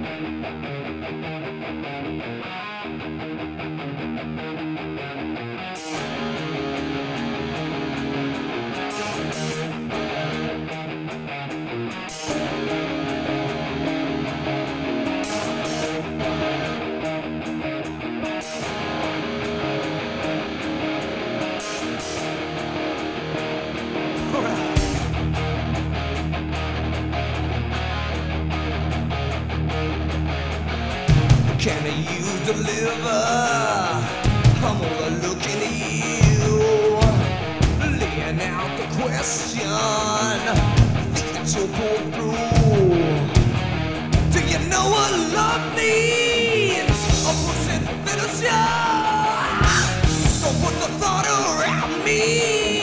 Can you deliver? I'm all looking at you, laying out the question, think that you'll pull through. Do you know what love needs? A pussy that is young. Don't put the thought around me.